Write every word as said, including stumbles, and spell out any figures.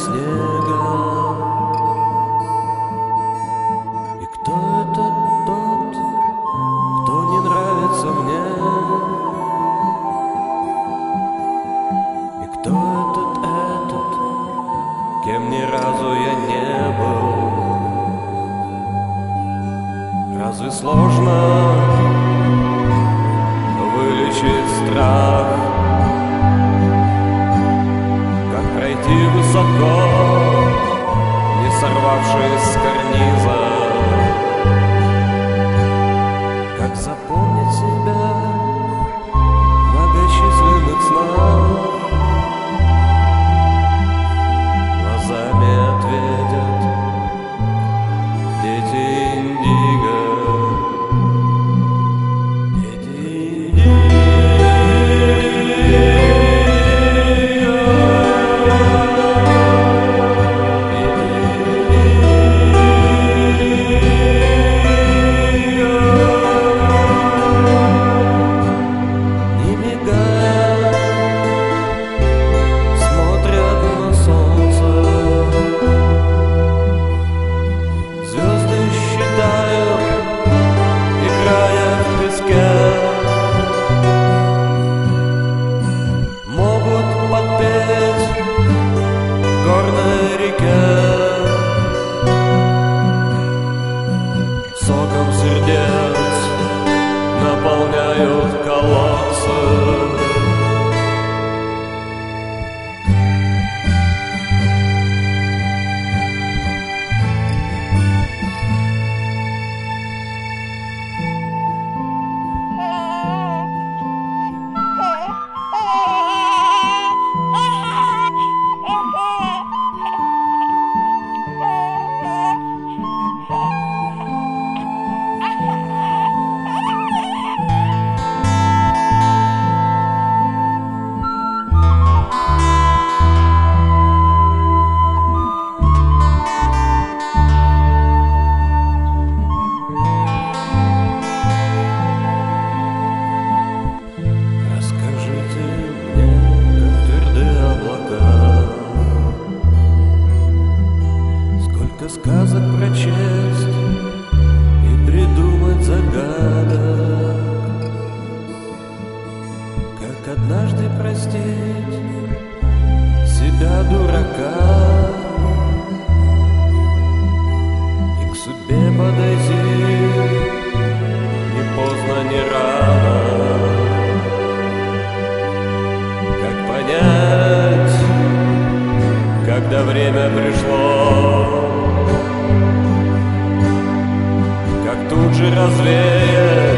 снега. И кто это тот, кто не нравится мне? И кто этот этот, кем ни разу я не был? Разве сложно вылечить страх? Как пройти высоко, не сорвавшись с карниза? Как запомнить себя в многочисленных снах? Глазами ответят дети индиго. Горной реке, соком сердец наполняют колодцы. Сказок прочесть и придумать загадок, как однажды простить себя, дурака, и к судьбе подойти не поздно, не рано. Как понять, когда время пришло, тут же развеет